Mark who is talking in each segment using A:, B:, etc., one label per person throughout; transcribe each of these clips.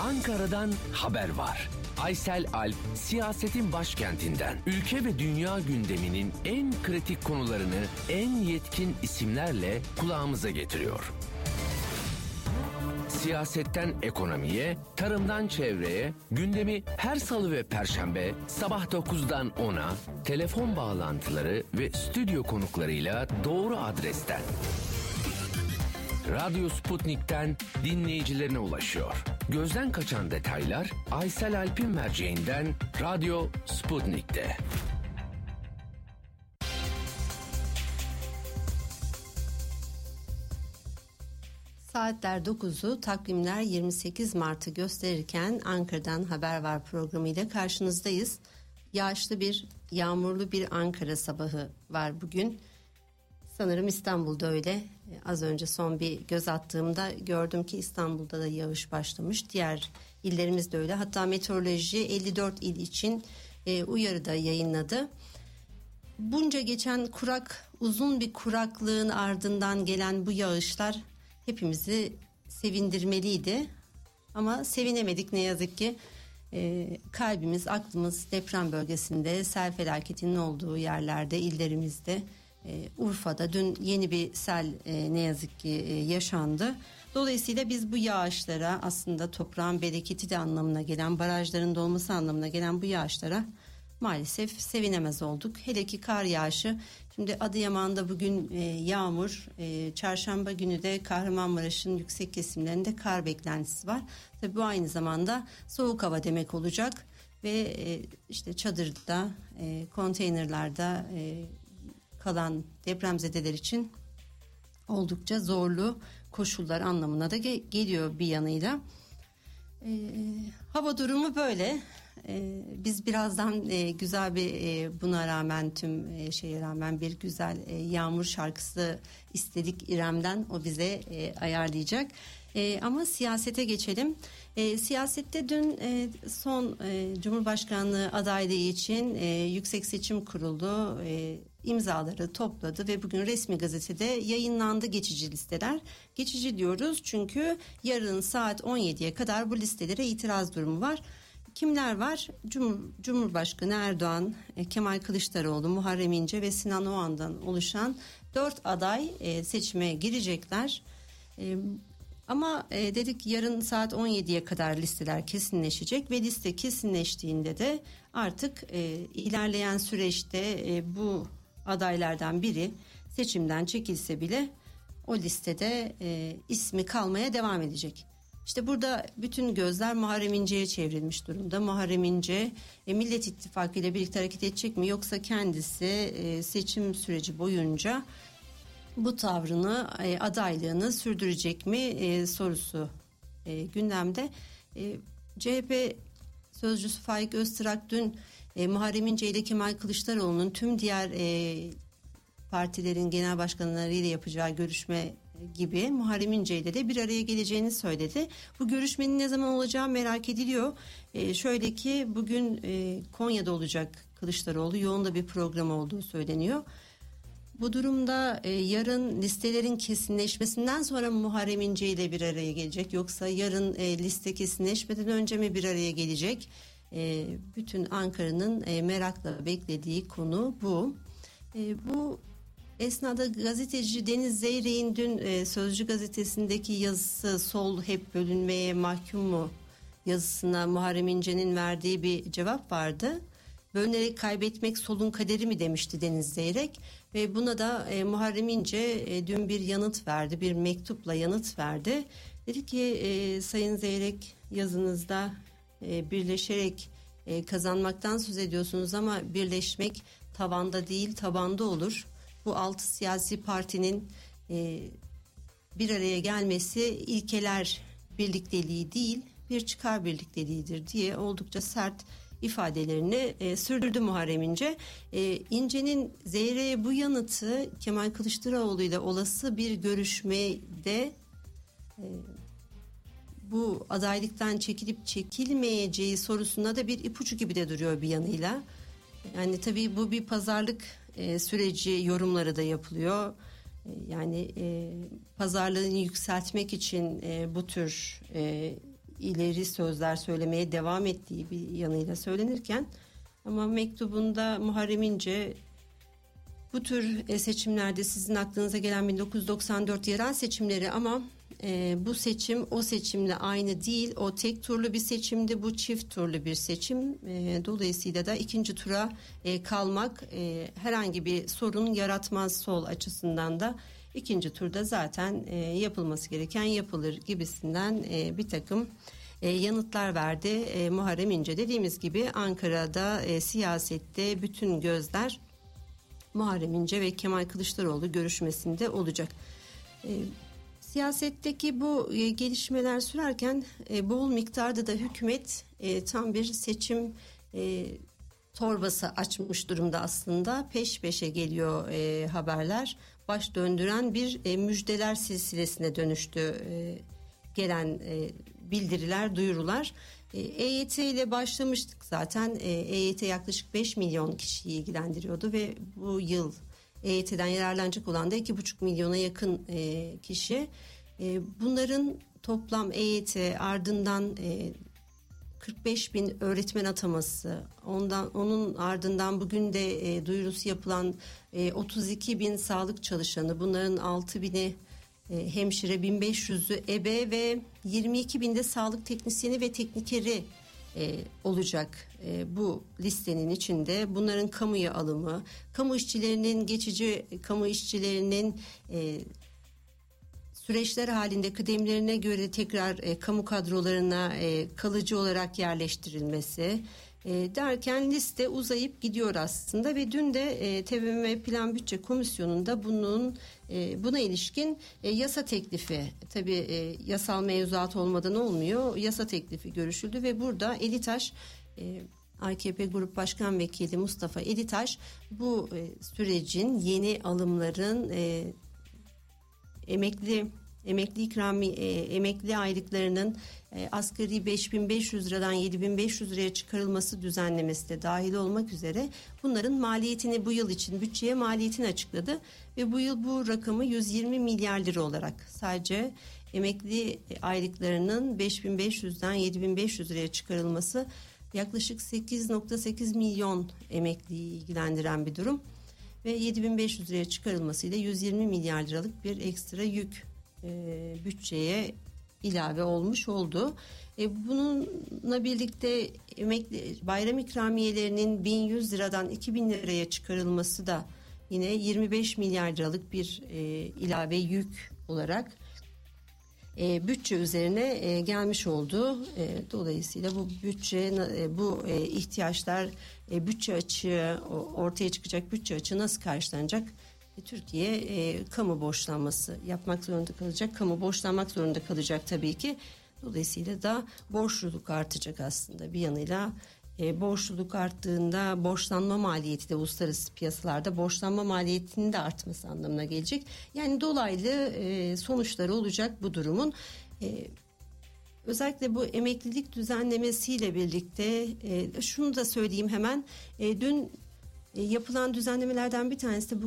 A: Ankara'dan haber var. Aysel Alp, siyasetin başkentinden, ülke ve dünya gündeminin en kritik konularını en yetkin isimlerle kulağımıza getiriyor. Siyasetten ekonomiye, tarımdan çevreye, gündemi her salı ve perşembe sabah 9'dan 10'a, telefon bağlantıları ve stüdyo konuklarıyla doğru adresten. Radyo Sputnik'ten dinleyicilerine ulaşıyor. Gözden kaçan detaylar Aysel Alp'in merceğinden Radyo Sputnik'te.
B: Saatler 9'u, takvimler 28 Mart'ı gösterirken Ankara'dan Haber Var programıyla karşınızdayız. Yağmurlu bir Ankara sabahı var bugün. Sanırım İstanbul'da öyle. Az önce son bir göz attığımda gördüm ki İstanbul'da da yağış başlamış. Diğer illerimiz de öyle. Hatta meteoroloji 54 il için uyarı da yayınladı. Bunca geçen uzun bir kuraklığın ardından gelen bu yağışlar hepimizi sevindirmeliydi. Ama sevinemedik ne yazık ki. Kalbimiz, aklımız deprem bölgesinde, sel felaketinin olduğu yerlerde, illerimizde. Urfa'da dün yeni bir sel ne yazık ki yaşandı. Dolayısıyla biz bu yağışlara, aslında toprağın bereketi de anlamına gelen, barajların dolması anlamına gelen bu yağışlara maalesef sevinemez olduk. Hele ki kar yağışı. Şimdi Adıyaman'da bugün yağmur, çarşamba günü de Kahramanmaraş'ın yüksek kesimlerinde kar beklentisi var. Tabii bu aynı zamanda soğuk hava demek olacak ve işte çadırda, konteynerlarda kalan depremzedeler için oldukça zorlu koşullar anlamına da geliyor bir yanıyla. Hava durumu böyle. Biz birazdan güzel bir buna rağmen tüm şeye rağmen bir güzel yağmur şarkısı istedik İrem'den. O bize ayarlayacak. Ama siyasete geçelim. Siyasette dün son Cumhurbaşkanlığı adaylığı için Yüksek Seçim Kurulu imzaları topladı ve bugün resmi gazetede yayınlandı geçici listeler. Geçici diyoruz çünkü yarın saat 17'ye kadar bu listelere itiraz durumu var. Kimler var? Cumhurbaşkanı Erdoğan, Kemal Kılıçdaroğlu, Muharrem İnce ve Sinan Oğan'dan oluşan 4 aday seçime girecekler. Ama dedik yarın saat 17'ye kadar listeler kesinleşecek ve liste kesinleştiğinde de artık ilerleyen süreçte bu adaylardan biri seçimden çekilse bile o listede ismi kalmaya devam edecek. İşte burada bütün gözler Muharrem İnce'ye çevrilmiş durumda. Muharrem İnce Millet İttifakı ile birlikte hareket edecek mi, yoksa kendisi seçim süreci boyunca bu tavrını, adaylığını sürdürecek mi sorusu gündemde. CHP sözcüsü Faik Öztrak dün Muharrem İnce ile Kemal Kılıçdaroğlu'nun tüm diğer partilerin genel başkanlarıyla yapacağı görüşme gibi Muharrem İnce ile de bir araya geleceğini söyledi. Bu görüşmenin ne zaman olacağı merak ediliyor. Şöyle ki bugün Konya'da olacak Kılıçdaroğlu, yoğun da bir program olduğu söyleniyor. Bu durumda yarın listelerin kesinleşmesinden sonra Muharrem İnce ile bir araya gelecek, yoksa yarın liste kesinleşmeden önce mi bir araya gelecek? Bütün Ankara'nın merakla beklediği konu bu. Bu esnada gazeteci Deniz Zeyrek'in dün Sözcü gazetesindeki yazısı "Sol hep bölünmeye mahkum mu?" yazısına Muharrem İnce'nin verdiği bir cevap vardı. Bölünerek kaybetmek solun kaderi mi demişti Deniz Zeyrek ve buna da Muharrem İnce dün bir yanıt verdi, bir mektupla yanıt verdi. Dedi ki Sayın Zeyrek, yazınızda birleşerek kazanmaktan söz ediyorsunuz ama birleşmek tavanda değil tabanda olur. Bu 6 siyasi partinin bir araya gelmesi ilkeler birlikteliği değil, bir çıkar birlikteliğidir diye oldukça sert ifadelerini sürdürdü Muharrem İnce. İnce'nin Zeyrek'e bu yanıtı Kemal Kılıçdaroğlu ile olası bir görüşmede bu adaylıktan çekilip çekilmeyeceği sorusuna da bir ipucu gibi de duruyor bir yanıyla. Yani tabii bu bir pazarlık süreci yorumları da yapılıyor. Yani pazarlığını yükseltmek için bu tür ileri sözler söylemeye devam ettiği bir yanıyla söylenirken, ama mektubunda Muharrem İnce bu tür seçimlerde sizin aklınıza gelen 1994 yerel seçimleri, ama bu seçim o seçimle aynı değil. O tek turlu bir seçimdi, bu çift turlu bir seçim. Dolayısıyla da ikinci tura kalmak herhangi bir sorun yaratmaz sol açısından da. İkinci turda zaten yapılması gereken yapılır gibisinden bir takım yanıtlar verdi Muharrem İnce. Dediğimiz gibi Ankara'da siyasette bütün gözler Muharrem İnce ve Kemal Kılıçdaroğlu görüşmesinde olacak. Siyasetteki bu gelişmeler sürerken bol miktarda da hükümet tam bir seçim torbası açmış durumda aslında. Peş peşe geliyor haberler. Baş döndüren bir müjdeler silsilesine dönüştü gelen bildiriler, duyurular. EYT ile başlamıştık zaten. EYT yaklaşık 5 milyon kişiyi ilgilendiriyordu ve bu yıl EYT'den yararlanacak olan da 2,5 milyona yakın kişi. Bunların toplam EYT ardından 45 bin öğretmen ataması, onun ardından bugün de duyurusu yapılan 32 bin sağlık çalışanı, bunların 6 bini hemşire, 1500'ü ebe ve 22 binde sağlık teknisyeni ve teknikeri olacak bu listenin içinde. Bunların kamuya alımı, kamu işçilerinin, geçici kamu işçilerinin süreçler halinde kıdemlerine göre tekrar kamu kadrolarına kalıcı olarak yerleştirilmesi derken liste uzayıp gidiyor aslında. Ve dün de TBMM Plan Bütçe Komisyonu'nda buna ilişkin yasa teklifi, tabii yasal mevzuat olmadan olmuyor, yasa teklifi görüşüldü ve burada Elitaş, AKP Grup Başkan Vekili Mustafa Elitaş bu sürecin, yeni alımların emekli aylıklarının asgari 5.500 liradan 7.500 liraya çıkarılması düzenlemesi de dahil olmak üzere bunların maliyetini, bu yıl için bütçeye maliyetini açıkladı ve bu yıl bu rakamı 120 milyar lira olarak, sadece emekli aylıklarının 5.500'den 7.500 liraya çıkarılması yaklaşık 8,8 milyon emekliyi ilgilendiren bir durum ve 7.500 liraya çıkarılmasıyla 120 milyar liralık bir ekstra yük bütçeye ilave olmuş oldu. Bununla birlikte bayram ikramiyelerinin 1.100 liradan 2.000 liraya çıkarılması da yine 25 milyar liralık bir ilave yük olarak bütçe üzerine gelmiş oldu. Dolayısıyla bu bütçe, bu ihtiyaçlar, bütçe açığı, ortaya çıkacak bütçe açığı nasıl karşılanacak? Türkiye kamu borçlanması yapmak zorunda kalacak. Kamu borçlanmak zorunda kalacak tabii ki. Dolayısıyla da borçluluk artacak aslında. Bir yanıyla borçluluk arttığında borçlanma maliyeti de uluslararası piyasalarda borçlanma maliyetinin de artması anlamına gelecek. Yani dolaylı sonuçları olacak bu durumun. Özellikle bu emeklilik düzenlemesiyle birlikte şunu da söyleyeyim hemen. Dün yapılan düzenlemelerden bir tanesi de bu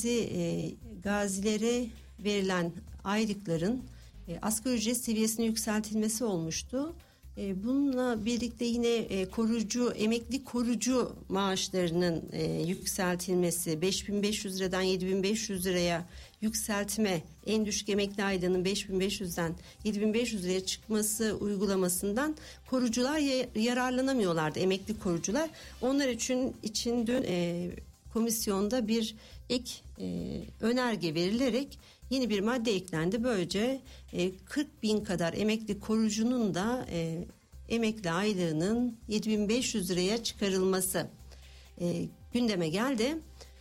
B: gazilere verilen aylıkların asgari ücret seviyesine yükseltilmesi olmuştu. Bununla birlikte yine emekli korucu maaşlarının yükseltilmesi, 5.500 liradan 7.500 liraya yükseltme, en düşük emekli aylığının 5.500'den 7.500 liraya çıkması uygulamasından korucular yararlanamıyorlardı, emekli korucular. Onlar için dün komisyonda bir ek önerge verilerek yeni bir madde eklendi. Böylece 40 bin kadar emekli korucunun da emekli aylığının 7.500 liraya çıkarılması gündeme geldi.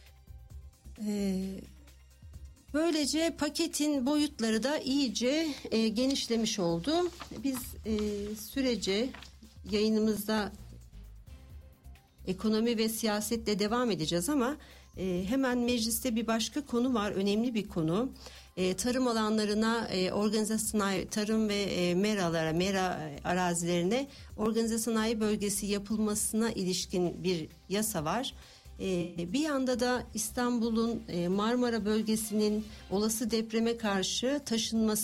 B: Böylece paketin boyutları da iyice genişlemiş oldu. Biz sürece yayınımızda ekonomi ve siyasetle devam edeceğiz ama hemen mecliste bir başka konu var, önemli bir konu. Tarım alanlarına, organize sanayi, tarım ve mera arazilerine organize sanayi bölgesi yapılmasına ilişkin bir yasa var. Bir yanda da İstanbul'un Marmara bölgesinin olası depreme karşı taşınması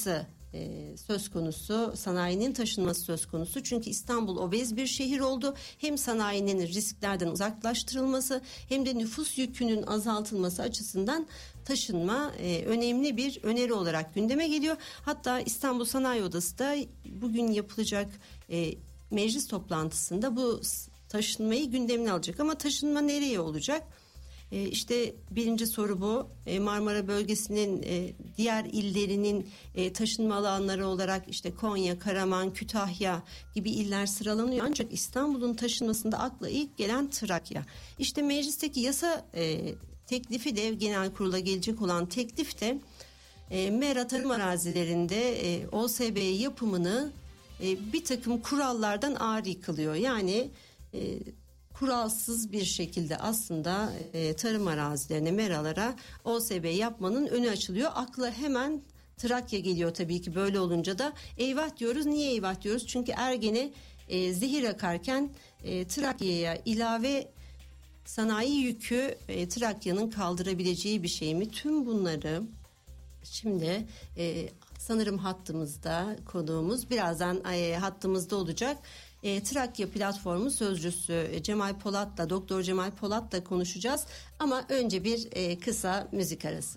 B: söz konusu, sanayinin taşınması söz konusu. Çünkü İstanbul obez bir şehir oldu. Hem sanayinin risklerden uzaklaştırılması hem de nüfus yükünün azaltılması açısından taşınma önemli bir öneri olarak gündeme geliyor. Hatta İstanbul Sanayi Odası da bugün yapılacak meclis toplantısında bu taşınmayı gündemine alacak. Ama taşınma nereye olacak? İşte birinci soru bu. Marmara bölgesinin diğer illerinin taşınma alanları olarak işte Konya, Karaman, Kütahya gibi iller sıralanıyor. Ancak İstanbul'un taşınmasında akla ilk gelen Trakya. İşte meclisteki yasa teklifi de, genel kurula gelecek olan teklif de mera tarım arazilerinde OSB yapımını bir takım kurallardan ağrı kılıyor. Yani kuralsız bir şekilde aslında tarım arazilerine, meralara OSB yapmanın önü açılıyor. Akla hemen Trakya geliyor tabii ki, böyle olunca da eyvah diyoruz. Niye eyvah diyoruz? Çünkü Ergen'e zehir akarken Trakya'ya ilave sanayi yükü Trakya'nın kaldırabileceği bir şey mi? Tüm bunları şimdi sanırım hattımızda konuğumuz birazdan hattımızda olacak. Trakya Platformu Sözcüsü Cemal Polat'la, Doktor Cemal Polat'la konuşacağız. Ama önce bir kısa müzik arası.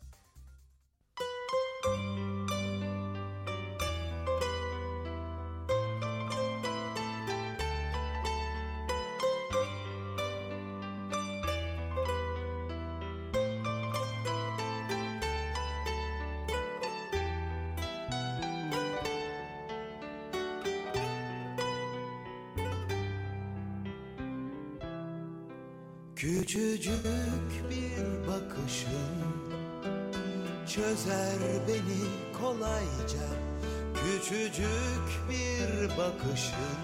C: Küçücük bir bakışın çözer beni kolayca. Küçücük bir bakışın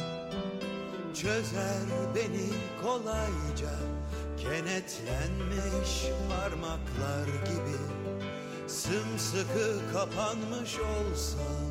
C: çözer beni kolayca. Kenetlenmiş parmaklar gibi sımsıkı kapanmış olsam,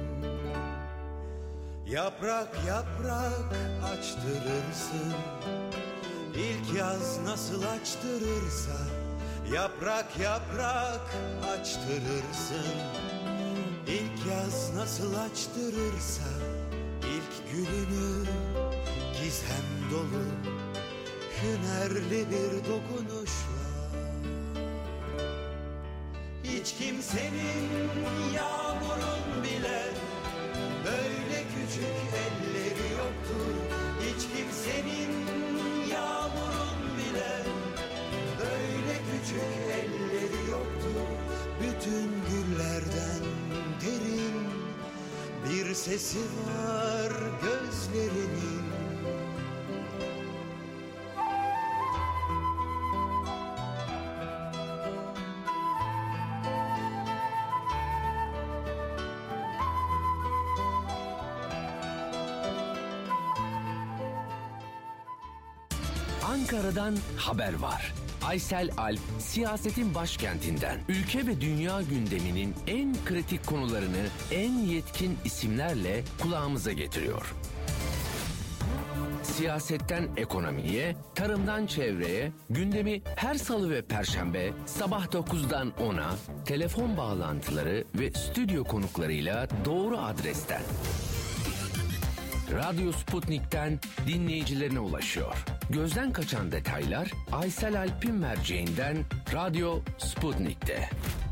C: yaprak yaprak açtırırsın. İlk yaz nasıl açtırırsa, yaprak yaprak açtırırsın. İlk yaz nasıl açtırırsa, ilk gülünü gizem dolu hünerli bir dokunuşla. Hiç kimsenin, yağmurun bile böyle küçük elleri yoktur. Hiç kimsenin, yağmurun bile böyle küçük elleri yoktur. Bütün güllerden derin bir sesi var gözlerinin.
A: Ankara'dan haber var. Aysel Alp, siyasetin başkentinden, ülke ve dünya gündeminin en kritik konularını en yetkin isimlerle kulağımıza getiriyor. Siyasetten ekonomiye, tarımdan çevreye, gündemi her salı ve perşembe sabah 9'dan 10'a, telefon bağlantıları ve stüdyo konuklarıyla doğru adresten. Radyo Sputnik'ten dinleyicilerine ulaşıyor. Gözden kaçan detaylar Aysel Alp'in merceğinden Radyo Sputnik'te.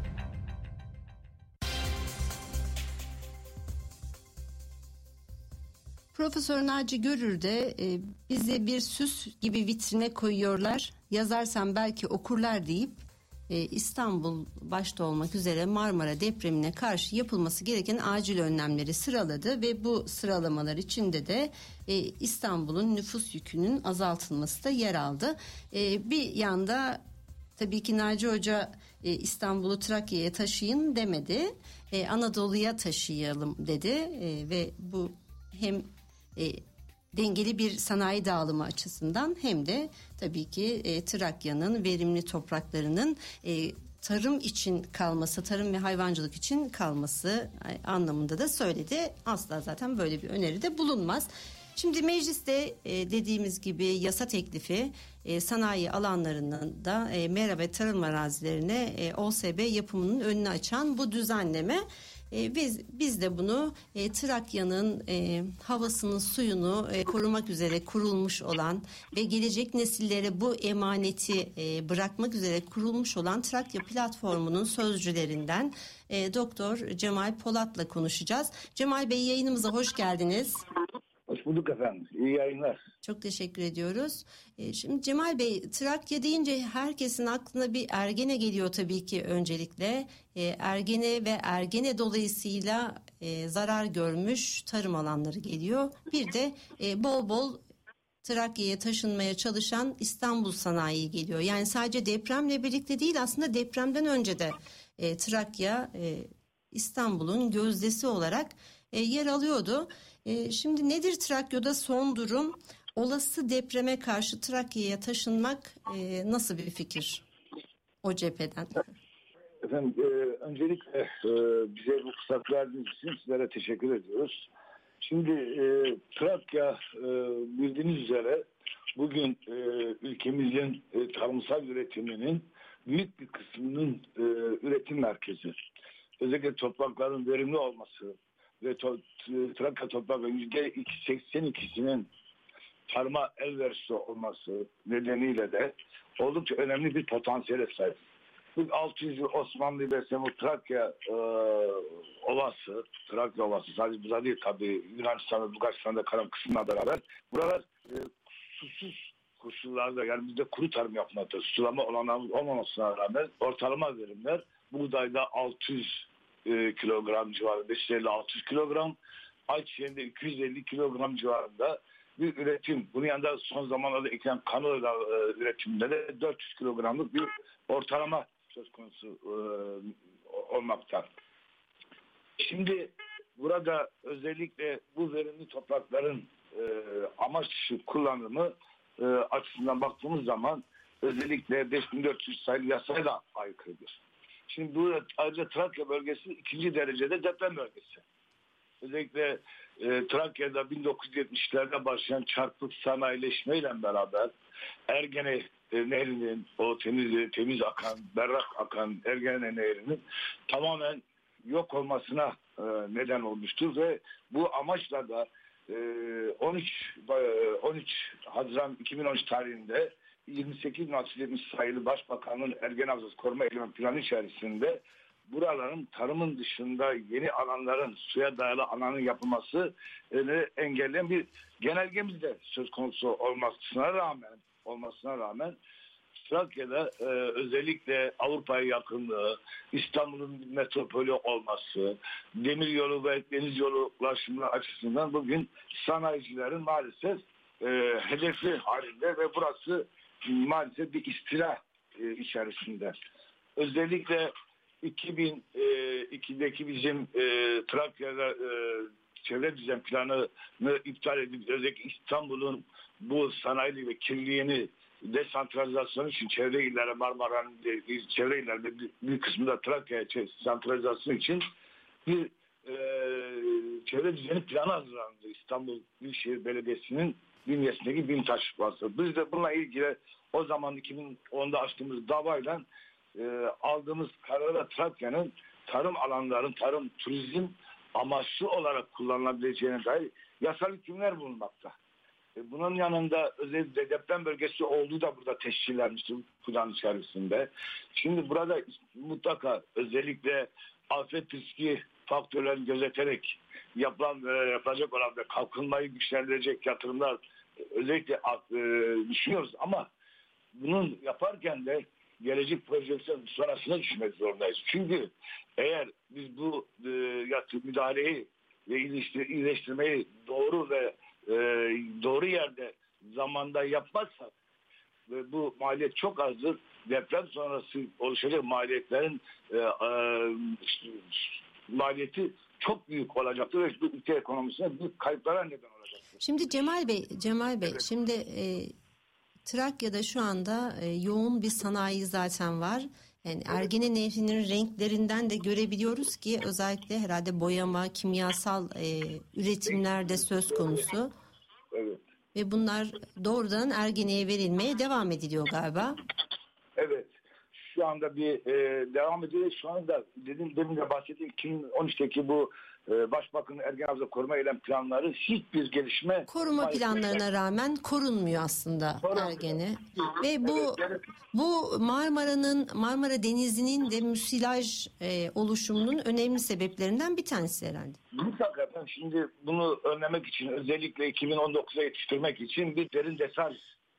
B: Profesör Naci Görür de bize bir süs gibi vitrine koyuyorlar. Yazarsam belki okurlar deyip İstanbul başta olmak üzere Marmara depremine karşı yapılması gereken acil önlemleri sıraladı ve bu sıralamalar içinde de İstanbul'un nüfus yükünün azaltılması da yer aldı. Bir yanda tabii ki Naci Hoca İstanbul'u Trakya'ya taşıyın demedi. Anadolu'ya taşıyalım dedi ve bu hem dengeli bir sanayi dağılımı açısından hem de tabii ki Trakya'nın verimli topraklarının tarım için kalması, tarım ve hayvancılık için kalması anlamında da söyledi. Asla zaten böyle bir öneride bulunmaz. Şimdi mecliste dediğimiz gibi yasa teklifi sanayi alanlarının da mera ve tarım arazilerine OSB yapımının önünü açan bu düzenleme Biz de bunu Trakya'nın havasını, suyunu korumak üzere kurulmuş olan ve gelecek nesillere bu emaneti bırakmak üzere kurulmuş olan Trakya platformunun sözcülerinden Doktor Cemal Polat'la konuşacağız. Cemal Bey, yayınımıza hoş geldiniz.
D: Hoş bulduk efendim. İyi yayınlar.
B: Çok teşekkür ediyoruz. Şimdi Cemal Bey, Trakya deyince herkesin aklına bir Ergene geliyor tabii ki öncelikle. Ergene ve Ergene dolayısıyla zarar görmüş tarım alanları geliyor. Bir de bol bol Trakya'ya taşınmaya çalışan İstanbul sanayi geliyor. Yani sadece depremle birlikte değil, aslında depremden önce de Trakya İstanbul'un gözdesi olarak yer alıyordu. Şimdi nedir Trakya'da son durum? Olası depreme karşı Trakya'ya taşınmak nasıl bir fikir o cepheden?
D: Efendim öncelikle bize bu fırsat verdiğiniz için sizlere teşekkür ediyoruz. Şimdi Trakya bildiğiniz üzere bugün ülkemizin tarımsal üretiminin büyük bir kısmının üretim merkezi. Özellikle toprakların verimli olması ve Trakya topraklarının %82'sinin tarıma elverişli olması nedeniyle de oldukça önemli bir potansiyele sahip. Bu 600 yıl Osmanlı ve Trakya Ovası, Trakya Ovası sadece burada değil tabii, Yunanistan'da, Bulgaristan'da kalan kısımla beraber buralar susuz koşullarda, yani bizde kuru tarım yapmakta, sulama olanağımız olmamasına rağmen ortalama verimler buğdayda 600 kilogram civarında, 550-600 kilogram, ayçiçeğinde 250 kilogram civarında bir üretim. Bunun yanında son zamanlarda eklenen kanola üretiminde de 400 kilogramlık bir ortalama söz konusu olmakta. Şimdi burada özellikle bu verimli toprakların amaç dışı kullanımı açısından baktığımız zaman özellikle 5400 sayılı yasaya da aykırıdır. Şimdi bu ayrıca Trakya bölgesi 2. derecede deprem bölgesi. Özellikle Trakya'da 1970'lerde başlayan çarpık sanayileşmeyle beraber Ergene Nehri'nin o temiz akan, berrak akan Ergene Nehri'nin tamamen yok olmasına neden olmuştur ve bu amaçla da 13 Haziran 2013 tarihinde 28.670 sayılı Başbakanlığın Ergene Havzası Koruma Eylemi Planı içerisinde buraların tarımın dışında yeni alanların, suya dayalı alanın yapılması engelleyen bir genelgemiz de söz konusu olmasına rağmen Trakya'da özellikle Avrupa'ya yakınlığı, İstanbul'un metropolü olması, demiryolu ve deniz yolu ulaşımı açısından bugün sanayicilerin maalesef hedefi halinde ve burası maalesef bir istila içerisinde. Özellikle 2002'deki bizim Trakya'da çevre düzen planını iptal edip özellikle İstanbul'un bu sanayi ve kirliliğini desantralizasyon için çevre illere, Marmara'nın çevre illerde bir kısmında Trakya'ya santralizasyon için bir çevre düzeni planı hazırlandı. İstanbul Büyükşehir Belediyesi'nin bünyesindeki BİMTAŞ vasıtası. Biz de bununla ilgili o zaman 2010'da açtığımız davayla aldığımız kararla Trakya'nın tarım alanların, tarım, turizm amaçlı olarak kullanılabileceğine dair yasal hükümler bulunmakta. Bunun yanında özellikle deprem bölgesi olduğu da burada teşkillenmiştir plan içerisinde. Şimdi burada mutlaka özellikle afet riski faktörlerini gözeterek yapılacak olan ve kalkınmayı güçlendirecek yatırımlar özellikle düşünüyoruz ama bunun yaparken de gelecek projeksiyon sonrasına düşünmek zorundayız. Çünkü eğer biz bu müdahaleyi ve iyileştirmeyi doğru ve doğru yerde zamanda yapmazsak ve bu maliyet çok azdır, deprem sonrası oluşacak maliyetlerin maliyeti çok büyük olacaktır ve bu ülke ekonomisine büyük kayıplara neden olacaktır.
B: Şimdi Cemal Bey, evet. Şimdi Trakya'da şu anda yoğun bir sanayi zaten var. Yani Ergene Nehri'nin renklerinden de görebiliyoruz ki özellikle herhalde boyama, kimyasal üretimler de söz konusu.
D: Evet.
B: Ve bunlar doğrudan Ergene'ye verilmeye devam ediliyor galiba.
D: Evet. şu anda bir devam ediyor. Şu anda demin de bahsettiğim 2013'teki bu Başbakanın Ergen Havza koruma eylem planları hiçbir gelişme.
B: Koruma planlarına rağmen korunmuyor aslında Ergen'i. Ve bu Marmara Denizi'nin de müsilaj oluşumunun önemli sebeplerinden bir tanesi herhalde.
D: Mutlaka şimdi bunu önlemek için özellikle 2019'a yetiştirmek için bir derin desal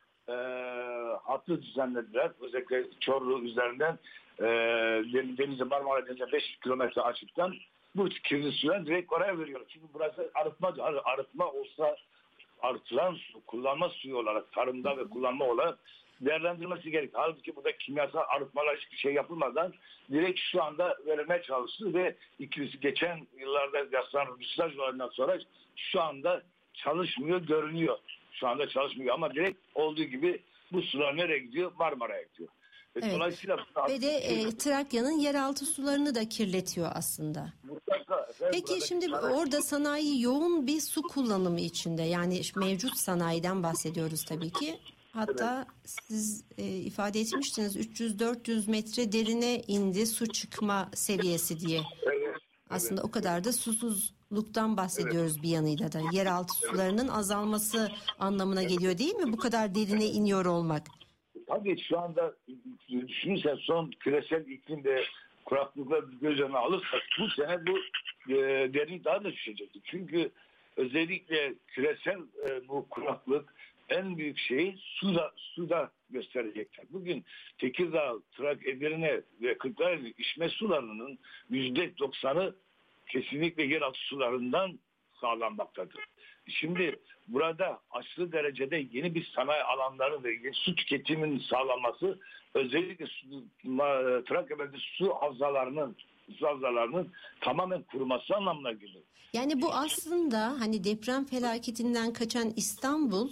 D: hattı düzenlediler. Özellikle Çorlu üzerinden Denize Marmara Denizi'ne 5 kilometre açıktan bu kirli suyu direkt oraya veriyorlar. Çünkü burası arıtma olsa arıtılan su, kullanma suyu olarak tarımda ve kullanma olarak değerlendirilmesi gerekir. Halbuki burada kimyasal arıtmalar hiçbir şey yapılmadan direkt şu anda verilmeye çalıştı ve geçen yıllarda yaslanan müsilaj olayından sonra şu anda çalışmıyor görünüyor. Şu anda çalışmıyor ama direkt olduğu gibi bu sular nereye gidiyor? Marmara'ya gidiyor.
B: Evet.
D: Dolayısıyla
B: ve de Trakya'nın yeraltı sularını da kirletiyor aslında.
D: Mutlaka,
B: Peki şimdi orada sanayi yoğun bir su kullanımı içinde. Yani mevcut sanayiden bahsediyoruz tabii ki. Hatta siz ifade etmiştiniz 300-400 metre derine indi su çıkma seviyesi diye.
D: Evet.
B: Aslında o kadar da susuzluktan bahsediyoruz bir yanıyla da. Yeraltı sularının azalması anlamına geliyor değil mi? Bu kadar derine iniyor olmak.
D: Tabii şu anda düşünürsen son küresel iklimde kuraklıkları göz önüne alırsak bu sene bu derinlik daha da düşecekti. Çünkü özellikle küresel bu kuraklık en büyük şeyi suda gösterecekler. Bugün Tekirdağ, Trakya, Edirne ve Kırklareli içme sularının %90'ı kesinlikle yeraltı sularından sağlanmaktadır. Şimdi burada aşırı derecede yeni bir sanayi alanları ve su tüketiminin sağlanması özellikle Trakya bölgesi su havzalarının tamamen kuruması anlamına geliyor.
B: Yani bu aslında hani deprem felaketinden kaçan İstanbul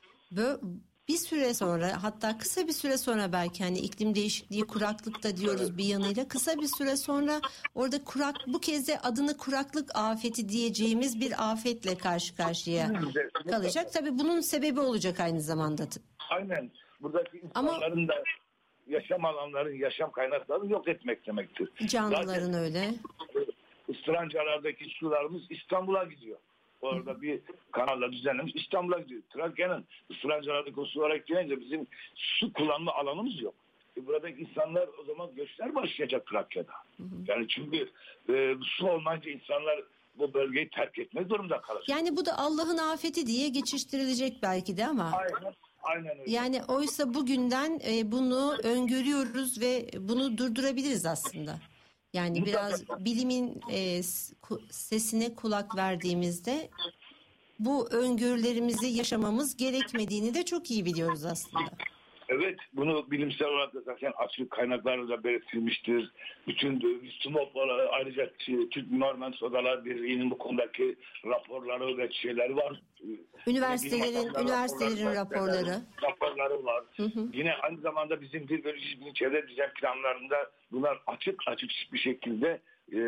B: bir süre sonra hatta kısa bir süre sonra belki hani iklim değişikliği kuraklıkta diyoruz bir yanıyla kısa bir süre sonra orada bu kez de adını kuraklık afeti diyeceğimiz bir afetle karşı karşıya kalacak. Tabii bunun sebebi olacak aynı zamanda.
D: Aynen. Buradaki insanların da yaşam alanları, yaşam kaynaklarını yok etmek demektir.
B: Canlıların zaten öyle.
D: Istırancalardaki sularımız İstanbul'a gidiyor. Orada bir kanalla düzenlemiş İstanbul'a gidiyor. Trakya'nın ısırancalardaki o sulara gidince bizim su kullanma alanımız yok. Buradaki insanlar o zaman göçler başlayacak Trakya'da. Yani çünkü su olmayınca insanlar bu bölgeyi terk etmek durumunda kalacak.
B: Yani bu da Allah'ın afeti diye geçiştirilecek belki de ama.
D: Aynen öyle.
B: Yani oysa bugünden bunu öngörüyoruz ve bunu durdurabiliriz aslında. Yani biraz bilimin sesine kulak verdiğimizde bu öngörülerimizi yaşamamız gerekmediğini de çok iyi biliyoruz aslında.
D: Evet, bunu bilimsel olarak da zaten açık kaynaklarla da belirtilmiştir. Bütün SMOP'lar ayrıca Türk Norman Sodalar Birliği'nin bu konudaki raporları ve şeyleri var.
B: Üniversitelerin raporları
D: var. Yine aynı zamanda bizim bir bölücü çevre düzen planlarında bunlar açık bir şekilde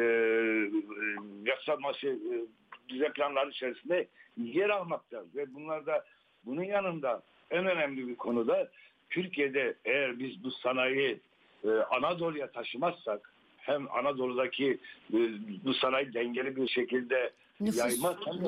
D: yasal düzen planları içerisinde yer almakta ve bunun yanında en önemli bir konuda Türkiye'de eğer biz bu sanayi Anadolu'ya taşımazsak hem Anadolu'daki bu sanayi dengeli bir şekilde yaymaz hem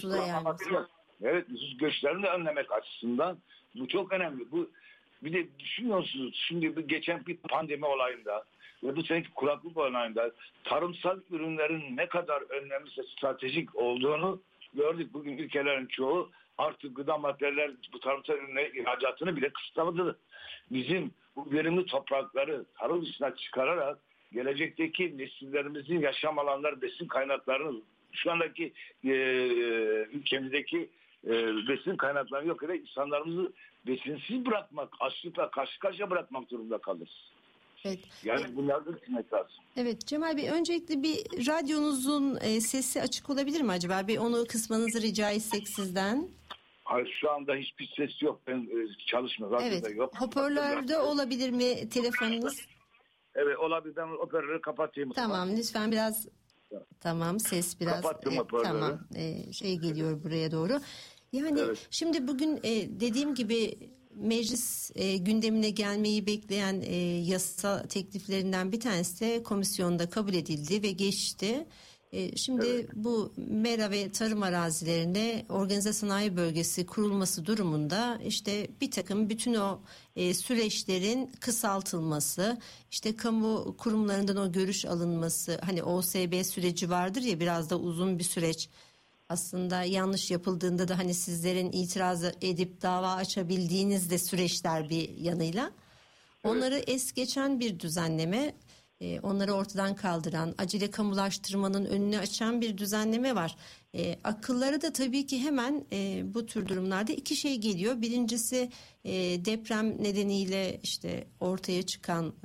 D: nüfus göçlerini önlemek açısından bu çok önemli. Bir de düşünüyorsunuz şimdi geçen bir pandemi olayında ve bu seneki kuraklık olayında tarımsal ürünlerin ne kadar önemli stratejik olduğunu gördük. Bugün ülkelerin çoğu artık gıda maddeler bu tarımsal ürünlerin ihracatını bile kısıtladı. Bizim bu verimli toprakları tarım dışına çıkararak gelecekteki nesillerimizin yaşam alanları, besin kaynaklarını şu andaki ülkemizdeki besin kaynaklarını yok ederek insanlarımızı besinsiz bırakmak, açlıkla karşı karşıya bırakmak durumunda kalırız.
B: Evet.
D: Yani bunları da düşünmek lazım.
B: Evet Cemal Bey, öncelikle bir radyonuzun sesi açık olabilir mi acaba? Bir onu kısmanızı rica etsek sizden.
D: Hayır, şu anda hiçbir ses yok. Ben çalışmıyorum.
B: Evet.
D: Yok.
B: Hoparlörde olabilir mi telefonunuz?
D: Evet, olabilir. Ben hoparlörü kapatayım.
B: Tamam, lütfen biraz. Tamam, ses biraz.
D: Kapattım hoparlörü.
B: Tamam. Geliyor buraya doğru. Yani evet. Şimdi bugün dediğim gibi meclis gündemine gelmeyi bekleyen yasa tekliflerinden bir tanesi de komisyonda kabul edildi ve geçti. Şimdi bu mera ve tarım arazilerine organize sanayi bölgesi kurulması durumunda işte bir takım bütün o süreçlerin kısaltılması, işte kamu kurumlarından o görüş alınması, hani OSB süreci vardır ya, biraz da uzun bir süreç. Aslında yanlış yapıldığında da hani sizlerin itiraz edip dava açabildiğiniz de süreçler bir yanıyla. Onları es geçen bir düzenleme, onları ortadan kaldıran, acele kamulaştırmanın önünü açan bir düzenleme var. Akıllara da tabii ki hemen bu tür durumlarda iki şey geliyor. Birincisi deprem nedeniyle işte ortaya çıkan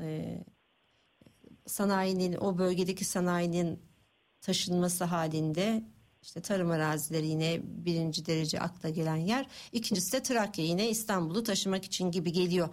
B: sanayinin, o bölgedeki sanayinin taşınması halinde işte tarım arazileri yine birinci derece akla gelen yer. İkincisi de Trakya, yine İstanbul'u taşımak için gibi geliyor.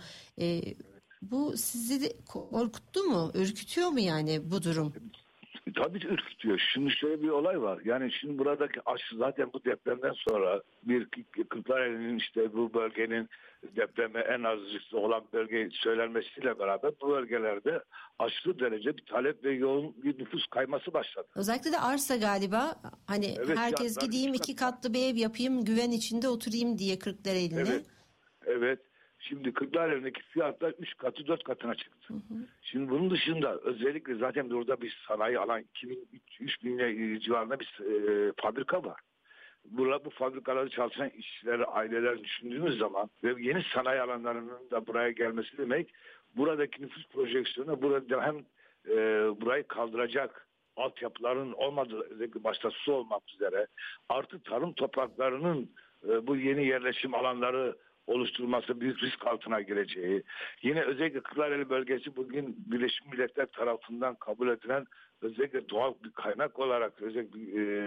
B: Bu sizi de korkuttu mu? Ürkütüyor mu yani bu durum?
D: Tabii ki ürkütüyor. Şimdi şöyle bir olay var. Yani şimdi buradaki aşı zaten bu depremden sonra bir Kırklareli'nin işte bu bölgenin depreme en az riskli olan bölge söylenmesiyle beraber bu bölgelerde aşırı derece bir talep ve yoğun bir nüfus kayması başladı.
B: Özellikle de arsa galiba, hani
D: Evet,
B: herkes gideyim 2 katlı bir ev yapayım, güven içinde oturayım diye Kırklareli'ne.
D: Evet. Evet. Şimdi Kırklareli'ndeki fiyatlar 3 katı 4 katına çıktı. Şimdi bunun dışında özellikle zaten burada bir sanayi alan 2000-3000 civarında bir fabrika var. Bu fabrikalarda çalışan işçiler, aileler düşündüğünüz zaman ve yeni sanayi alanlarının da buraya gelmesi demek, buradaki nüfus projeksiyonu burada hem burayı kaldıracak altyapıların olmadığı, özellikle başta su olmak üzere, artı tarım topraklarının bu yeni yerleşim alanları oluşturulması büyük risk altına gireceği, yine özellikle Kırklareli bölgesi bugün Birleşmiş Milletler tarafından kabul edilen özellikle doğal bir kaynak olarak özellikle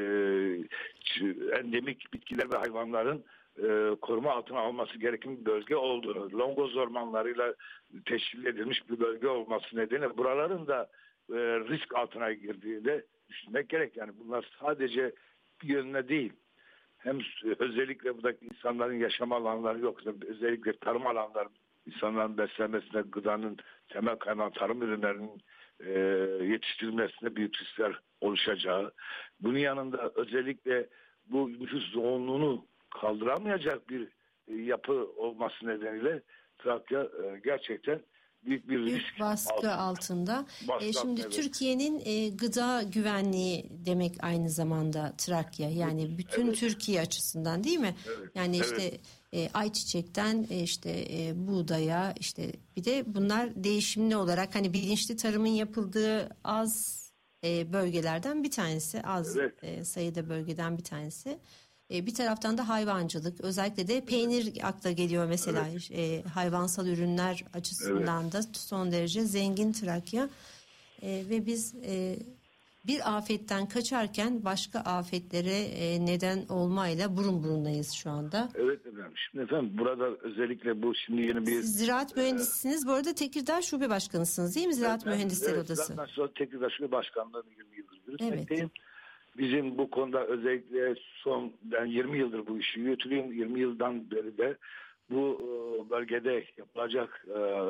D: endemik bitkiler ve hayvanların koruma altına alması gereken bir bölge olduğunu, Longoz ormanlarıyla teşkil edilmiş bir bölge olması nedeniyle buraların da risk altına girdiğini de düşünmek gerek. Yani bunlar sadece bir yönüne değil, hem özellikle buradaki insanların yaşam alanları yok, özellikle tarım alanları, insanların beslenmesine, gıdanın temel kaynağı tarım ürünlerinin yetiştirilmesine büyük riskler oluşacağı. Bunun yanında özellikle bu nüfus yoğunluğunu kaldıramayacak bir yapı olması nedeniyle Trakya gerçekten büyük bir risk
B: baskı altında. Şimdi
D: evet.
B: Türkiye'nin gıda güvenliği demek aynı zamanda Trakya. Yani bütün Türkiye açısından, değil mi?
D: Evet.
B: Yani işte ayçiçekten işte buğdaya, işte bir de bunlar değişimli olarak hani bilinçli tarımın yapıldığı az bölgelerden bir tanesi, az sayıda bölgeden bir tanesi. Bir taraftan da hayvancılık, özellikle de peynir akla geliyor mesela, hayvansal ürünler açısından da son derece zengin Trakya. Ve biz bir afetten kaçarken başka afetlere neden olmayla burun burundayız şu anda.
D: Evet efendim. Şimdi efendim burada özellikle bu şimdi yeni bir...
B: Siz ziraat mühendisisiniz. Bu arada Tekirdağ Şube Başkanısınız, değil mi? Ziraat Mühendisleri Odası.
D: Zaten sonra Tekirdağ Şube Başkanlığı'nı 20 yıldır yürütmekteyim.
B: Evet.
D: Bizim bu konuda özellikle ben 20 yıldır bu işi yürütüyorum. 20 yıldan beri de bu bölgede yapılacak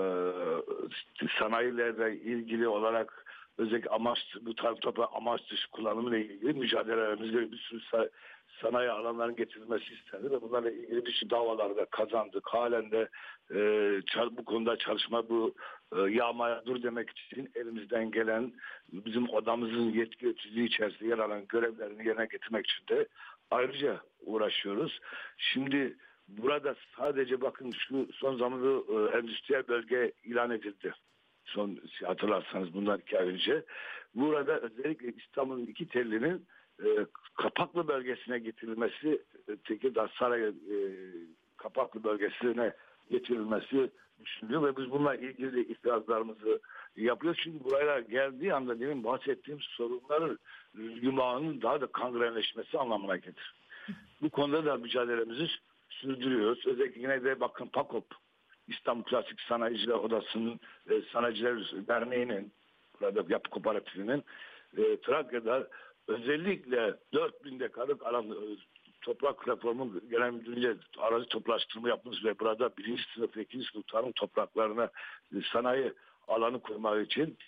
D: sanayilerle ilgili olarak özellikle bu tarım toprağı amaç dışı kullanımıyla ilgili mücadelelerimizde bir sürü sanayi alanlarının getirilmesi istendi ve bunlarla ilgili bir sürü davalarda kazandık. Halen de bu konuda çalışma, bu yağmaya dur demek için elimizden gelen, bizim odamızın yetki ölçüsü içerisinde yer alan görevlerini yerine getirmek için de ayrıca uğraşıyoruz. Şimdi burada sadece bakın şu son zamanda endüstriyel bölge ilan edildi. Son hatırlarsanız bundan 2 ay önce. Burada özellikle İstanbul'un 2 tellinin Kapaklı bölgesine getirilmesi, Tekirdağ Saray Kapaklı bölgesine getirilmesi düşünülüyor ve biz bununla ilgili itirazlarımızı yapıyoruz. Çünkü buraya geldiği anda benim bahsettiğim sorunların yumağının daha da kangrenleşmesi anlamına gelir. Bu konuda da mücadelemizi sürdürüyoruz. Özellikle yine de bakın PAKOP, İstanbul Klasik Sanayiciler Odası'nın, Sanayiciler Derneği'nin, burada yapı kooperatifinin Trakya'da özellikle 4000 dekarlık alan toprak reformu genel müdürlüğüyle arazi toplaştırma yapmış ve burada birinci sınıf ve ikinci sınıf tarım topraklarına sanayi alanı kurmak için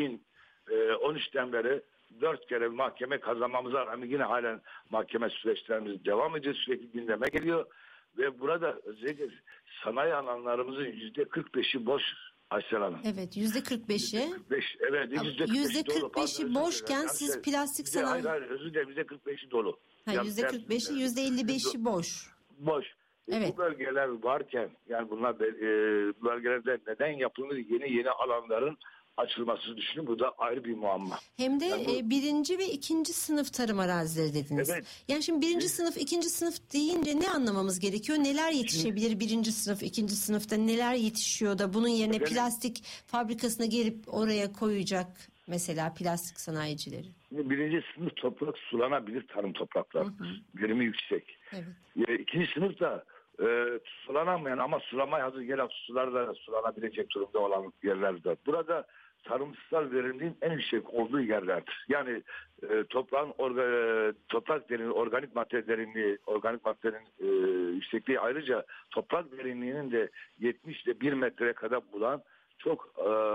D: 2013'ten beri 4 kere mahkeme kazanmamıza rağmen yine halen mahkeme süreçlerimiz devam ediyor. Sürekli gündeme geliyor. Ve burada özellikle sanayi alanlarımızın %45'i boş Aysel Hanım.
B: Evet, %45'i.
D: Evet,
B: %45'i boşken siz plastik sanayi...
D: Hayır, özür dilerim, %45'i dolu.
B: %45'i, %55'i boş.
D: Boş.
B: Evet.
D: Bu bölgeler varken, yani bunlar bölgelerde neden yapılır, yeni alanların açılması düşünün. Bu da ayrı bir muamma.
B: Hem de
D: yani
B: birinci ve ikinci sınıf tarım arazileri dediniz.
D: Evet.
B: Yani şimdi birinci sınıf, ikinci sınıf deyince ne anlamamız gerekiyor? Neler yetişebilir birinci sınıf, ikinci sınıfta neler yetişiyor da bunun yerine plastik fabrikasına gelip oraya koyacak mesela plastik sanayicileri?
D: Birinci sınıf toprak sulanabilir tarım topraklar. Verimi yüksek.
B: Evet.
D: İkinci sınıf da sulanamayan ama sulamaya hazır yeraltı sularda sulanabilecek durumda olan yerlerde. Burada tarımsal verimliliğin en yüksek olduğu yerlerdir. Yani toprağın toprak derinliği, organik madde derinliği, organik maddenin yüksekliği, ayrıca toprak derinliğinin de 70 ile 1 metreye kadar bulan çok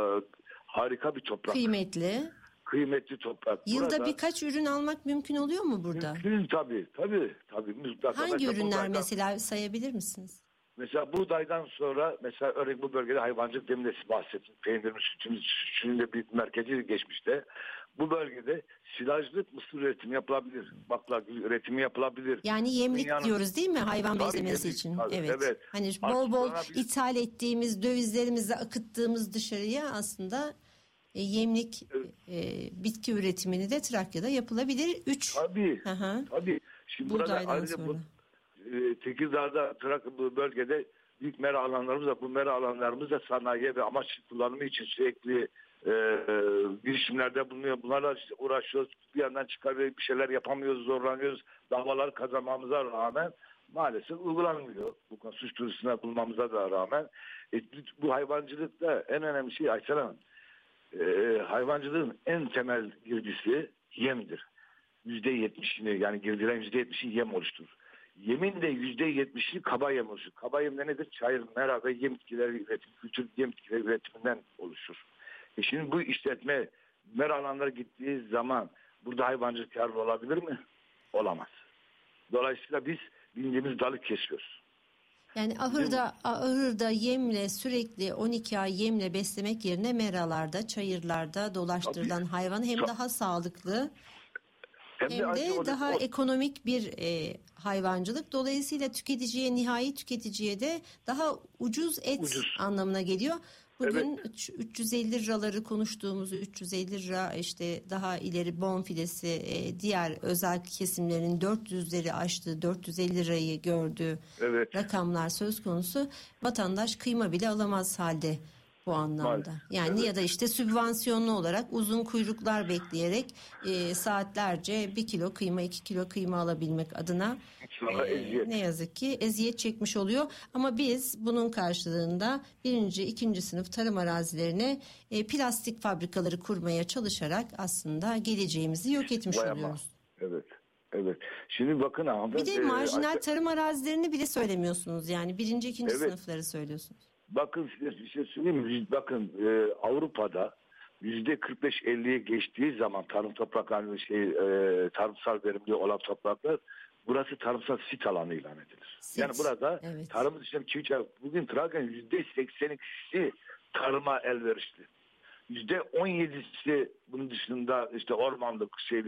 D: harika bir toprak. Kıymetli toprak.
B: Yılda
D: burada
B: birkaç ürün almak mümkün oluyor mu burada?
D: Mümkün tabii.
B: Hangi ürünler mesela sayabilir misiniz?
D: Mesela buğdaydan sonra mesela örneğin bu bölgede hayvancılık demin de bahsettim. Peynirimiz, sütümüz, şunun da bir merkezi geçmişte. Bu bölgede silajlık mısır üretimi yapılabilir. Baklagil üretimi yapılabilir.
B: Yani yemlik diyoruz değil mi hayvan beslemesi için? Evet. Hani bol bol ithal ettiğimiz, dövizlerimizi akıttığımız dışarıya aslında yemlik bitki üretimini de Trakya'da yapılabilir.
D: Tabii. Şimdi burada ayrıca sonra. Tekirdağ'da bu bölgede büyük mera alanlarımız var. Bu mera alanlarımız da sanayi ve amaç kullanımı için sürekli girişimlerde bulunuyor. Bunlarla işte uğraşıyoruz. Bir yandan çıkarıyor, bir şeyler yapamıyoruz, zorlanıyoruz. Davalar kazanmamıza rağmen maalesef uygulanmıyor. Bu konu suç duyurusuna bulmamıza da rağmen. Bu hayvancılıkta en önemli şey Aysel Hanım. Hayvancılığın en temel girdisi yemdir. %70'ini yani girdiren %70'i yem oluşturur. Yemin de %70'i kaba yem oluşur. Kaba yem de nedir? Çayır, mera ve yem bitkileri üretimi, kültür yem bitkileri üretiminden oluşur. Şimdi bu işletme mera alanlara gittiği zaman burada hayvancılık karlı olabilir mi? Olamaz. Dolayısıyla biz bildiğimiz dalı kesiyoruz.
B: Yani ahırda yemle sürekli 12 ay yemle beslemek yerine meralarda, çayırlarda dolaştırılan hayvan hem daha sağlıklı hem de daha ekonomik bir hayvancılık. Dolayısıyla nihai tüketiciye de daha ucuz et anlamına geliyor. Bugün 350 liraları konuştuğumuzu 350 lira işte daha ileri bonfilesi diğer özel kesimlerin 400'leri aştığı 450 lirayı gördüğü rakamlar söz konusu. Vatandaş kıyma bile alamaz halde bu anlamda. Yani ya da işte sübvansiyonlu olarak uzun kuyruklar bekleyerek saatlerce 1 kilo kıyma 2 kilo kıyma alabilmek adına ne yazık ki eziyet çekmiş oluyor. Ama biz bunun karşılığında 1. 2. sınıf tarım arazilerine plastik fabrikaları kurmaya çalışarak aslında geleceğimizi yok etmiş oluyoruz.
D: Evet. Şimdi bakın hanımefendi.
B: Bir de marjinal tarım arazilerini bile söylemiyorsunuz. Yani 1. 2. sınıfları söylüyorsunuz.
D: Bakın size bir şey söyleyeyim mi? Bakın Avrupa'da %45-50'ye geçtiği zaman tarım topraklarının tarımsal verimli olan topraklar burası tarımsal sit alanı ilan edilir. Yani burada tarım dışında bugün Trakya'nın %82'si tarıma elverişli. %17'si bunun dışında işte ormanlık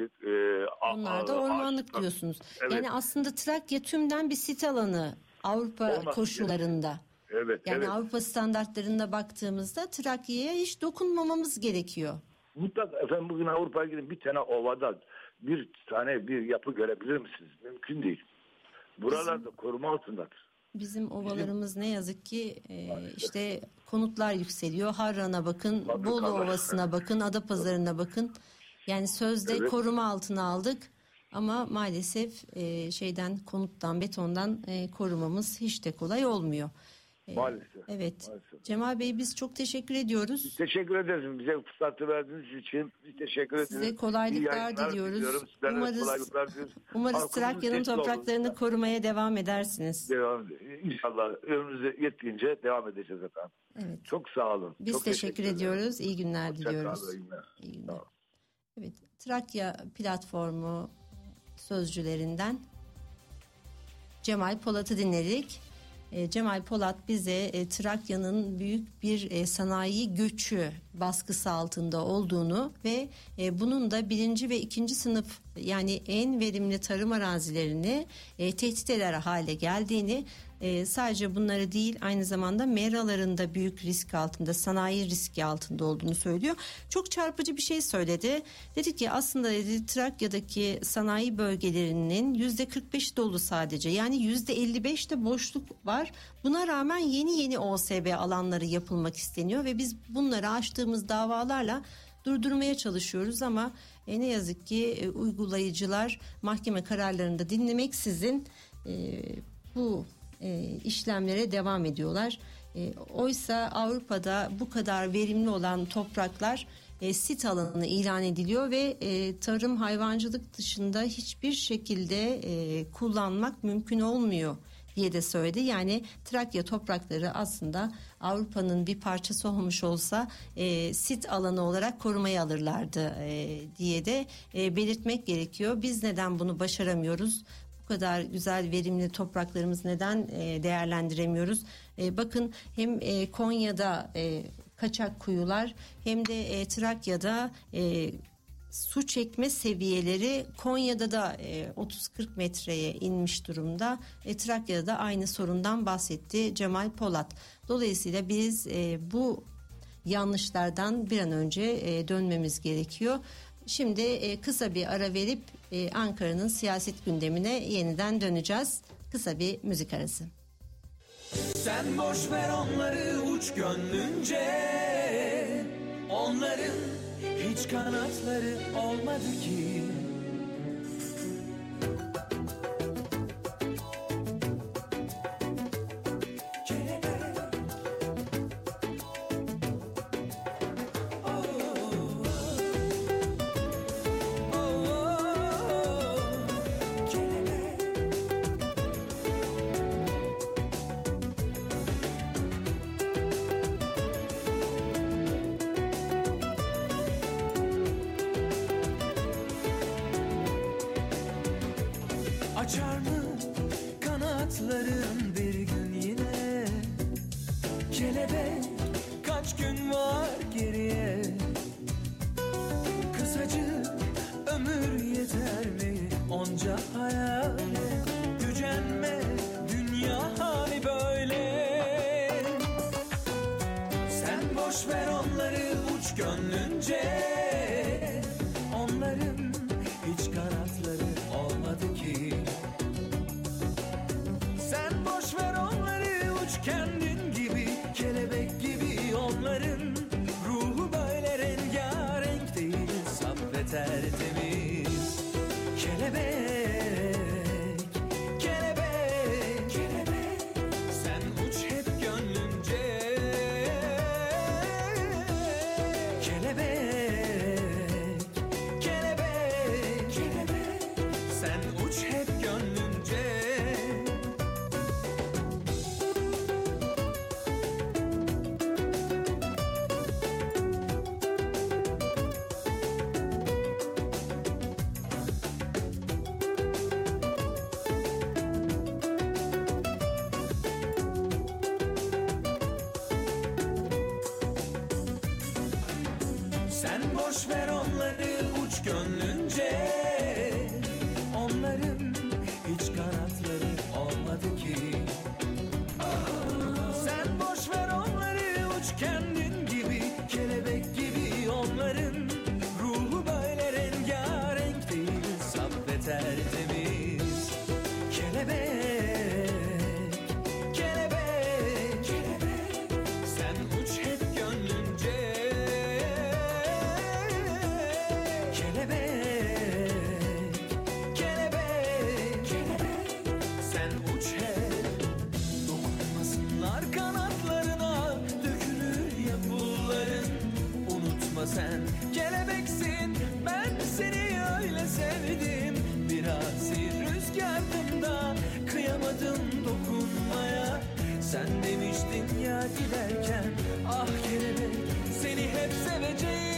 B: onlar da ormanlık diyorsunuz. Yani aslında Trakya tümden bir sit alanı Avrupa koşullarında. Yani Avrupa standartlarına baktığımızda Trakya'ya hiç dokunmamamız gerekiyor.
D: Mutlaka efendim bugün Avrupa'ya gidin bir tane ovada bir yapı görebilir misiniz? Mümkün değil. Buralarda koruma altındadır.
B: Bizim ovalarımız ne yazık ki işte konutlar yükseliyor. Harran'a bakın, Bolu Ovası'na bakın, Adapazarı'na bakın. Yani sözde koruma altına aldık. Ama maalesef konuttan, betondan korumamız hiç de kolay olmuyor.
D: Maalesef.
B: Evet.
D: Maalesef.
B: Cemal Bey, biz çok teşekkür ediyoruz.
D: Biz teşekkür ederiz. Bize fırsatı verdiğiniz için biz teşekkür ederiz.
B: Size kolaylıklar diliyoruz. Umarız Trakya'nın topraklarını korumaya devam edersiniz.
D: İnşallah önümüze yettiğince devam edeceğiz efendim.
B: Evet.
D: Çok sağ olun.
B: Biz
D: çok
B: teşekkür ediyoruz. İyi günler diliyoruz.
D: Hoşça kalın.
B: İyi günler. Evet, Trakya platformu sözcülerinden Cemal Polat'ı dinledik. Cemal Polat bize Trakya'nın büyük bir sanayi göçü baskısı altında olduğunu ve bunun da 1. ve 2. sınıf, yani en verimli tarım arazilerini tehdit eder hale geldiğini, sadece bunları değil aynı zamanda meraların da büyük risk altında, sanayi riski altında olduğunu söylüyor. Çok çarpıcı bir şey söyledi. Dedi ki aslında dedi, Trakya'daki sanayi bölgelerinin %45 dolu sadece, yani %55'te boşluk var. Buna rağmen yeni OSB alanları yapılmak isteniyor ve biz bunları açtığımız davalarla durdurmaya çalışıyoruz ama ne yazık ki uygulayıcılar mahkeme kararlarını da dinlemeksizin bu işlemlere devam ediyorlar. Oysa Avrupa'da bu kadar verimli olan topraklar sit alanı ilan ediliyor ve tarım, hayvancılık dışında hiçbir şekilde kullanmak mümkün olmuyor diye de söyledi. Yani Trakya toprakları aslında Avrupa'nın bir parçası olmuş olsa sit alanı olarak korumaya alırlardı diye de belirtmek gerekiyor. Biz neden bunu başaramıyoruz? Bu kadar güzel, verimli topraklarımız neden değerlendiremiyoruz? Bakın, hem Konya'da kaçak kuyular hem de Trakya'da su çekme seviyeleri Konya'da da 30-40 metreye inmiş durumda. Trakya'da da aynı sorundan bahsetti Cemal Polat. Dolayısıyla biz bu yanlışlardan bir an önce dönmemiz gerekiyor. Şimdi kısa bir ara verip Ankara'nın siyaset gündemine yeniden döneceğiz. Kısa bir müzik arası.
C: Sen boş ver onları, uç gönlünce. Onların hiç kanatları olmadı ki. Açar mı kanatların bir gün yine? Kelebek, kaç gün var geriye? Kısacık ömür yeter mi onca hayale? Gücenme, dünya hali böyle. Sen boş ver onları, uç gönlünce. Onların hiç kanatları olmadı ki. Sen boş ver onları, uç kendin gibi. Kelebek gibi onların ruhu böyle rengarenk değil, saf ve tertemiz. Kelebek, kelebek, kelebek, sen uç hep gönlünce. Kelebek, kelebek, kelebek, sen uç hep gönlünce. Sen demiştin ya giderken, ah kelebek seni hep seveceğim.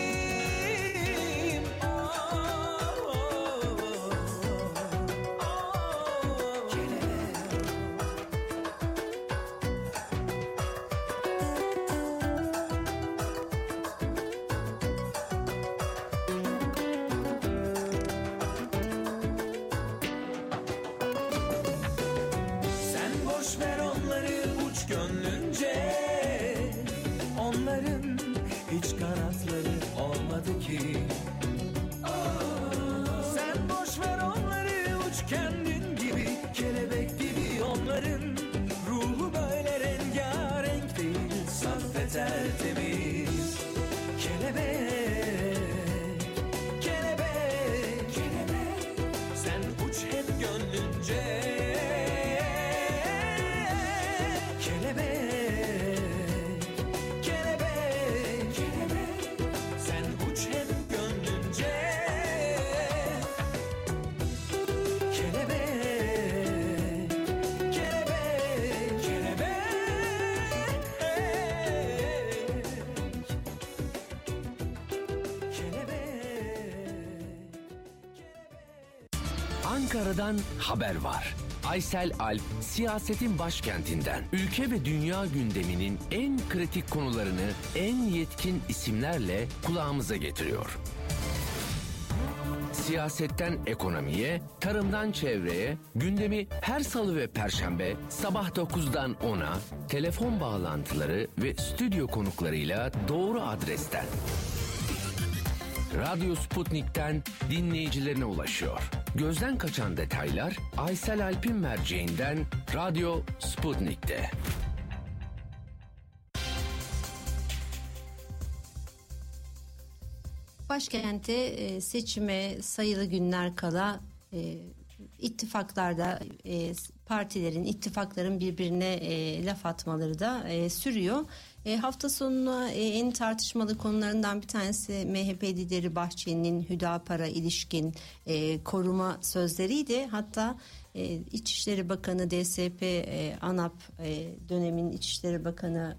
A: Ankara'dan haber var. Aysel Alp, siyasetin başkentinden, ülke ve dünya gündeminin en kritik konularını en yetkin isimlerle kulağımıza getiriyor. Siyasetten ekonomiye, tarımdan çevreye, gündemi her salı ve perşembe sabah 9'dan 10'a, telefon bağlantıları ve stüdyo konuklarıyla doğru adresten. Radyo Sputnik'ten dinleyicilerine ulaşıyor. Gözden kaçan detaylar Aysel Alp'in merceğinden Radyo Sputnik'te.
B: Başkente seçime sayılı günler kala ittifaklarda ittifakların birbirine laf atmaları da sürüyor. Hafta sonuna en tartışmalı konularından bir tanesi MHP lideri Bahçeli'nin Hüdapar'a ilişkin koruma sözleriydi. Hatta İçişleri Bakanı DSP ANAP dönemin İçişleri Bakanı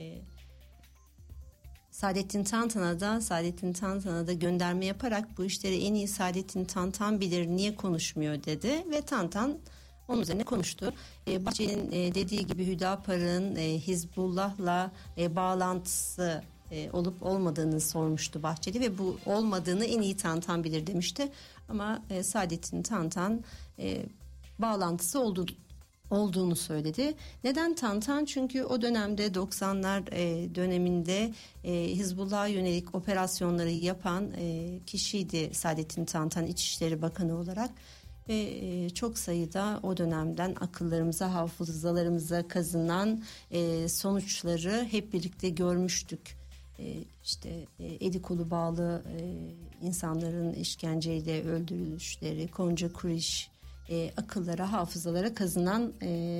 B: Saadettin Tantan'a da gönderme yaparak bu işleri en iyi Saadettin Tantan bilir, niye konuşmuyor dedi ve Tantan onun üzerine konuştu. Bahçeli'nin dediği gibi Hüdapar'ın Hizbullah'la bağlantısı olup olmadığını sormuştu Bahçeli ve bu olmadığını en iyi Tantan bilir demişti. Ama Saadettin Tantan bağlantısı olduğunu söyledi. Neden Tantan? Çünkü o dönemde 90'lar döneminde Hizbullah'a yönelik operasyonları yapan kişiydi Saadettin Tantan İçişleri Bakanı olarak. Ve çok sayıda o dönemden akıllarımıza, hafızalarımıza kazınan sonuçları hep birlikte görmüştük. Eli kolu bağlı insanların işkenceyle öldürülüşleri, Konca Kuriş, akıllara, hafızalara kazınan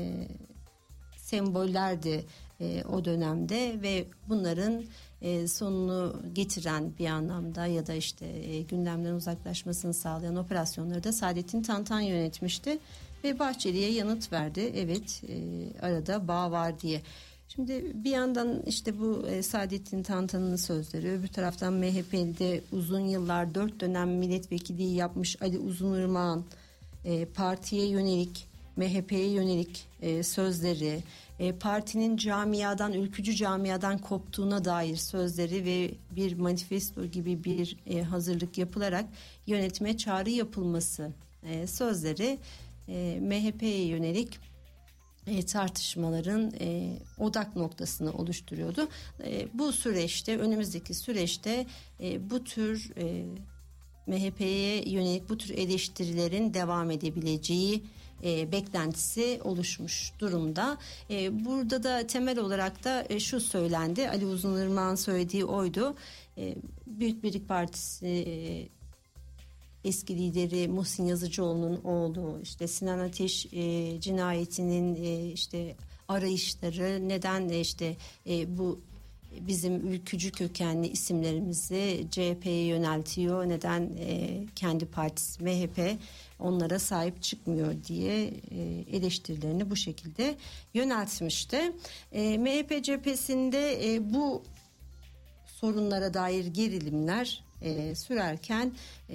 B: sembollerdi o dönemde ve bunların sonunu getiren bir anlamda ya da gündemden uzaklaşmasını sağlayan operasyonları da Saadettin Tantan yönetmişti ve Bahçeli'ye yanıt verdi. Evet, arada bağ var diye. Şimdi bir yandan bu Saadettin Tantan'ın sözleri, öbür taraftan MHP'de uzun yıllar 4 dönem milletvekilliği yapmış Ali Uzunırmak'ın partiye yönelik, MHP'ye yönelik sözleri, partinin ülkücü camiadan koptuğuna dair sözleri ve bir manifesto gibi bir hazırlık yapılarak yönetime çağrı yapılması sözleri MHP'ye yönelik tartışmaların odak noktasını oluşturuyordu. Bu süreçte, önümüzdeki süreçte bu tür MHP'ye yönelik bu tür eleştirilerin devam edebileceği beklentisi oluşmuş durumda. Burada da temel olarak da şu söylendi. Ali Uzunırmak'ın söylediği oydu. Büyük Birlik Partisi eski lideri Muhsin Yazıcıoğlu'nun oğlu, Sinan Ateş cinayetinin arayışları, neden bu bizim ülkücü kökenli isimlerimizi CHP'ye yöneltiyor. Neden kendi partisi MHP onlara sahip çıkmıyor diye eleştirilerini bu şekilde yöneltmişti. MHP cephesinde bu sorunlara dair gerilimler sürerken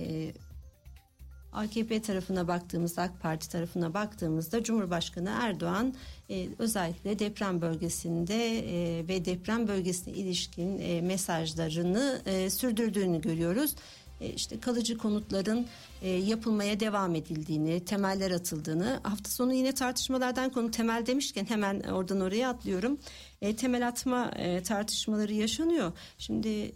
B: AKP tarafına baktığımızda, AK Parti tarafına baktığımızda Cumhurbaşkanı Erdoğan özellikle deprem bölgesinde ve deprem bölgesine ilişkin mesajlarını sürdürdüğünü görüyoruz. İşte kalıcı konutların yapılmaya devam edildiğini, temeller atıldığını, hafta sonu yine tartışmalardan konu temel demişken hemen oradan oraya atlıyorum. Temel atma tartışmaları yaşanıyor. Şimdi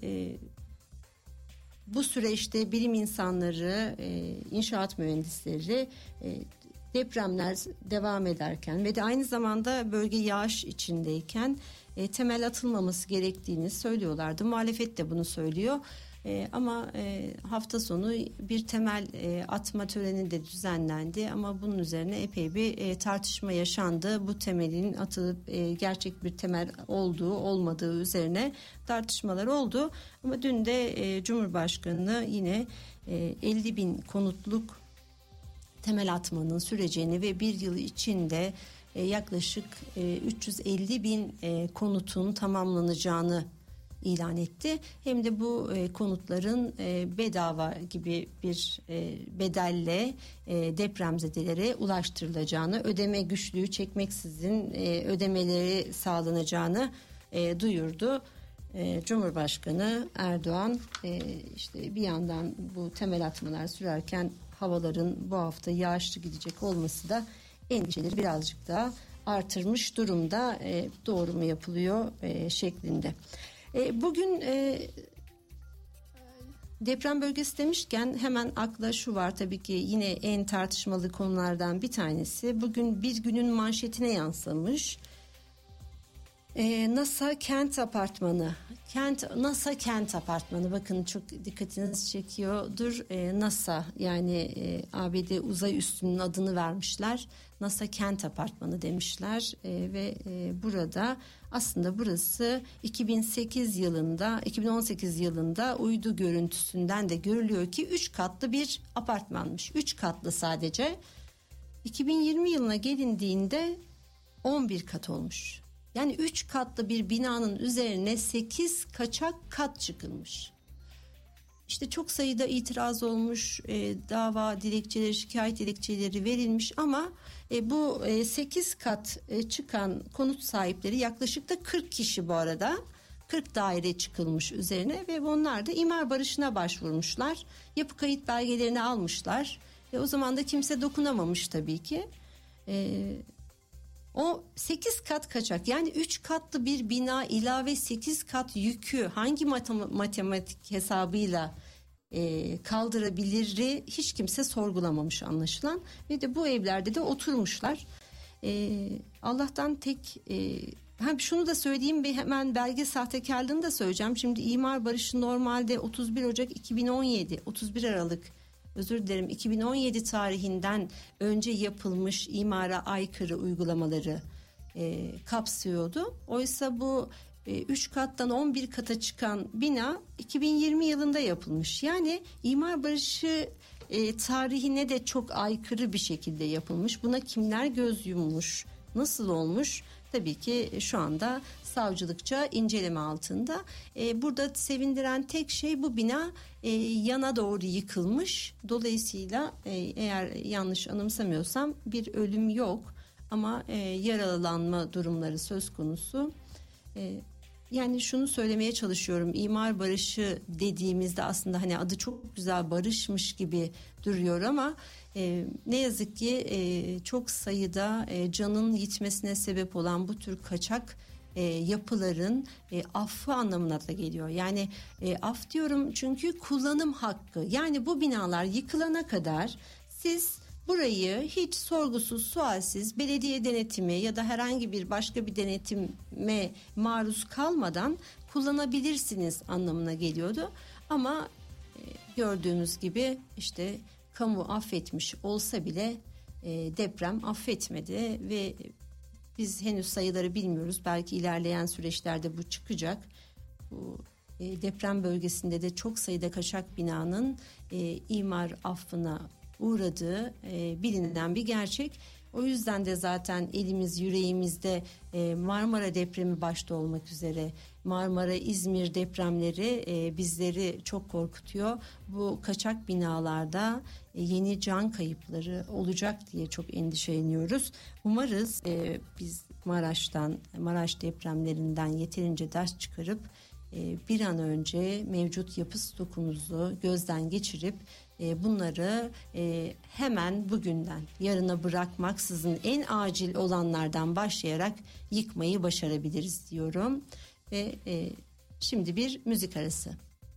B: bu süreçte bilim insanları, inşaat mühendisleri depremler devam ederken ve de aynı zamanda bölge yağış içindeyken temel atılmaması gerektiğini söylüyorlardı. Muhalefet de bunu söylüyor. Ama hafta sonu bir temel atma töreni de düzenlendi ama bunun üzerine epey bir tartışma yaşandı. Bu temelin atılıp gerçek bir temel olduğu olmadığı üzerine tartışmalar oldu. Ama dün de Cumhurbaşkanı yine 50 bin konutluk temel atmanın süreceğini ve bir yıl içinde yaklaşık 350 bin konutun tamamlanacağını ilan etti. Hem de bu konutların bedava gibi bir bedelle depremzedelere ulaştırılacağını, ödeme güçlüğü çekmeksizin ödemeleri sağlanacağını duyurdu. Cumhurbaşkanı Erdoğan işte bir yandan bu temel atmalar sürerken havaların bu hafta yağışlı gidecek olması da endişeleri birazcık daha artırmış durumda. Doğru mu yapılıyor şeklinde. Bugün deprem bölgesi demişken hemen akla şu var, tabii ki yine en tartışmalı konulardan bir tanesi. Bugün bir günün manşetine yansımış. NASA kent apartmanı. NASA kent apartmanı, bakın çok dikkatinizi çekiyordur. NASA yani ABD uzay üssünün adını vermişler. NASA kent apartmanı demişler ve burada aslında burası 2018 yılında uydu görüntüsünden de görülüyor ki 3 katlı bir apartmanmış. 3 katlı sadece. 2020 yılına gelindiğinde 11 kat olmuş. Yani 3 katlı bir binanın üzerine 8 kaçak kat çıkılmış. İşte çok sayıda itiraz olmuş, dava dilekçeleri, şikayet dilekçeleri verilmiş ama bu 8 kat çıkan konut sahipleri yaklaşık da 40 kişi bu arada. 40 daire çıkılmış üzerine ve onlar da imar barışına başvurmuşlar. Yapı kayıt belgelerini almışlar. O zaman da kimse dokunamamış tabii ki. O 8 kat kaçak, yani 3 katlı bir bina ilave 8 kat yükü hangi matematik hesabıyla kaldırabilir hiç kimse sorgulamamış anlaşılan. Ve de bu evlerde de oturmuşlar. Allah'tan tek şunu da söyleyeyim ve hemen belge sahtekarlığını da söyleyeceğim. Şimdi imar barışı normalde 31 Aralık 2017 tarihinden önce yapılmış imara aykırı uygulamaları kapsıyordu. Oysa bu 3 kattan 11 kata çıkan bina 2020 yılında yapılmış. Yani imar barışı tarihine de çok aykırı bir şekilde yapılmış. Buna kimler göz yummuş? Nasıl olmuş? Tabii ki şu anda savcılıkça inceleme altında. Burada sevindiren tek şey, bu bina yana doğru yıkılmış. Dolayısıyla eğer yanlış anımsamıyorsam bir ölüm yok ama yaralanma durumları söz konusu. Yani şunu söylemeye çalışıyorum. İmar barışı dediğimizde aslında hani adı çok güzel, barışmış gibi duruyor ama ne yazık ki çok sayıda canın gitmesine sebep olan bu tür kaçak yapıların affı anlamına da geliyor. Yani af diyorum çünkü kullanım hakkı. Yani bu binalar yıkılana kadar siz burayı hiç sorgusuz sualsiz belediye denetimi ya da herhangi bir başka bir denetime maruz kalmadan kullanabilirsiniz anlamına geliyordu. Ama gördüğümüz gibi işte kamu affetmiş olsa bile deprem affetmedi ve Biz henüz sayıları bilmiyoruz. Belki ilerleyen süreçlerde bu çıkacak. Bu deprem bölgesinde de çok sayıda kaçak binanın imar affına uğradığı bilinen bir gerçek. O yüzden de zaten elimiz yüreğimizde Marmara depremi başta olmak üzere Marmara, İzmir depremleri bizleri çok korkutuyor. Bu kaçak binalarda yeni can kayıpları olacak diye çok endişeleniyoruz. Umarız biz Maraş depremlerinden yeterince ders çıkarıp bir an önce mevcut yapı stokumuzu gözden geçirip bunları hemen bugünden yarına bırakmaksızın en acil olanlardan başlayarak yıkmayı başarabiliriz diyorum. Ve şimdi bir müzik arası.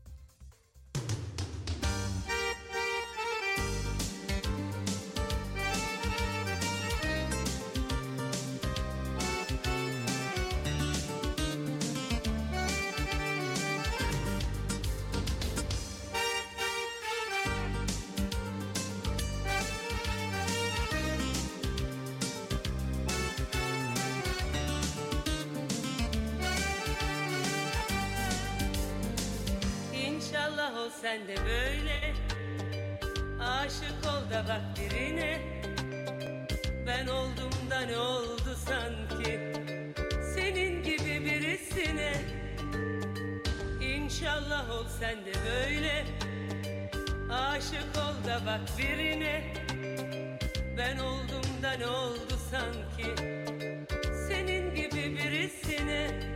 E: Sen de böyle aşık ol da bak birine. Ben oldum da ne oldu sanki senin gibi birisine. İnşallah ol sen de böyle aşık ol da bak birine. Ben oldum da ne oldu sanki senin gibi birisine.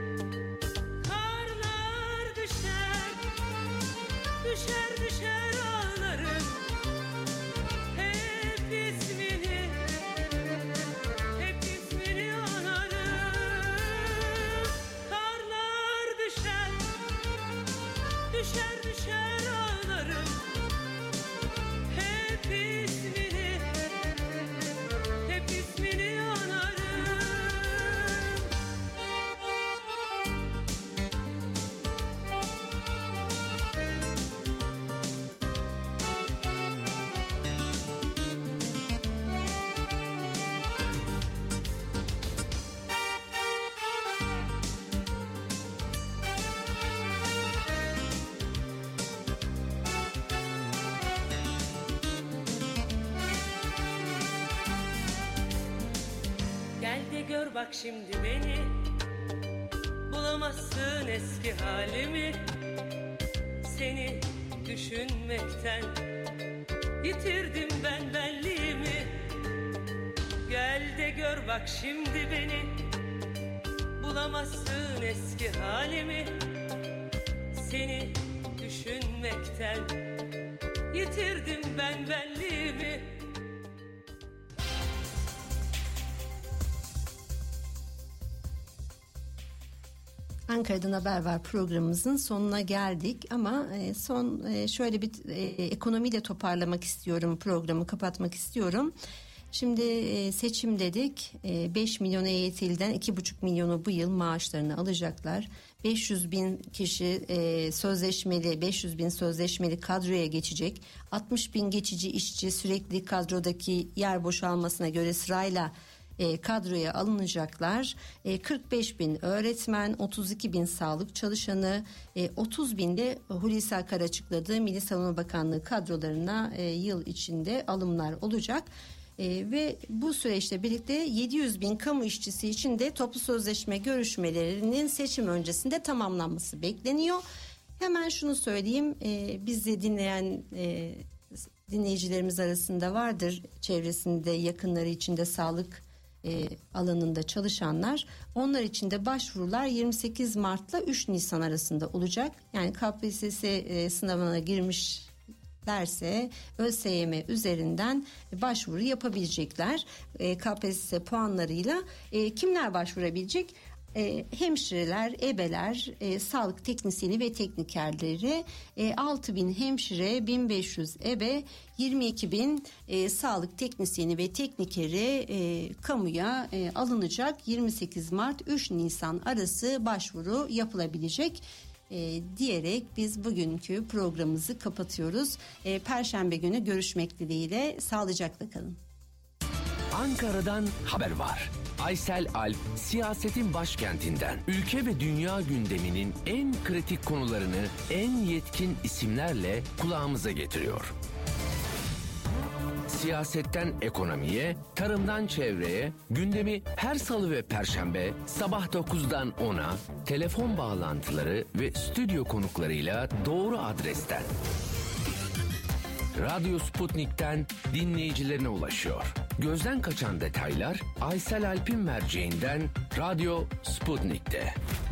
E: Düşer düşer ağlarım hep ismini anarım. Karlar düşer ağlarım hep ismini anarım. Gel de gör bak şimdi beni, bulamazsın eski halimi. Seni düşünmekten yitirdim ben benliğimi. Gel de gör bak şimdi beni, bulamazsın eski halimi. Seni düşünmekten yitirdim ben benliğimi.
B: Ankara'dan Haber Var programımızın sonuna geldik ama şöyle bir ekonomiyle toparlamak istiyorum, programı kapatmak istiyorum. Şimdi seçim dedik, 5 milyon EYT'liden 2,5 milyonu bu yıl maaşlarını alacaklar. 500 bin kişi sözleşmeli, 500 bin sözleşmeli kadroya geçecek. 60 bin geçici işçi sürekli kadrodaki yer boşalmasına göre sırayla kadroya alınacaklar. 45 bin öğretmen, 32 bin sağlık çalışanı, 30 bin de Hulusi Akar açıkladığı Milli Savunma Bakanlığı kadrolarına yıl içinde alımlar olacak. Ve bu süreçle birlikte 700 bin kamu işçisi için de toplu sözleşme görüşmelerinin seçim öncesinde tamamlanması bekleniyor. Hemen şunu söyleyeyim, bizi dinleyen dinleyicilerimiz arasında vardır çevresinde yakınları içinde sağlık alanında çalışanlar. Onlar için de başvurular 28 Mart'la 3 Nisan arasında olacak. Yani KPSS sınavına girmişlerse ÖSYM üzerinden başvuru yapabilecekler. KPSS puanlarıyla kimler başvurabilecek? Hemşireler, ebeler, sağlık teknisyeni ve teknikerleri, 6.000 hemşire, 1.500 ebe, 22.000 sağlık teknisyeni ve teknikeri kamuya alınacak. 28 Mart 3 Nisan arası başvuru yapılabilecek diyerek biz bugünkü programımızı kapatıyoruz. Perşembe günü görüşmek dileğiyle, sağlıcakla kalın.
A: Ankara'dan haber var. Aysel Alp, siyasetin başkentinden ülke ve dünya gündeminin en kritik konularını en yetkin isimlerle kulağımıza getiriyor. Siyasetten ekonomiye, tarımdan çevreye, gündemi her salı ve perşembe sabah 9'dan 10'a, telefon bağlantıları ve stüdyo konuklarıyla doğru adresten. Radyo Sputnik'ten dinleyicilerine ulaşıyor. Gözden kaçan detaylar Aysel Alp'in merceğinden Radyo Sputnik'te.